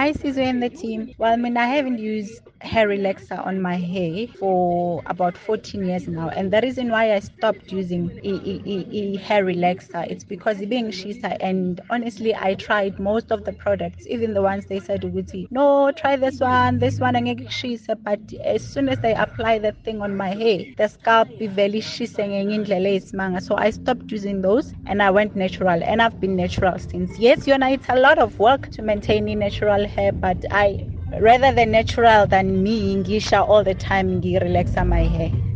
Hi, Sizwe and the team. Well, I mean, I haven't used hair relaxer on my hair for about 14 years now. And the reason why I stopped using hair relaxer, it's because it being shisa. And honestly, I tried most of the products, even the ones they said, Uguti, no, try this one, and shisa. But as soon as they apply that thing on my hair, the scalp be very shisa. So I stopped using those and I went natural. And I've been natural since. Yes, it's a lot of work to maintain natural hair, but I rather than natural than me ngisha all the time relax my hair.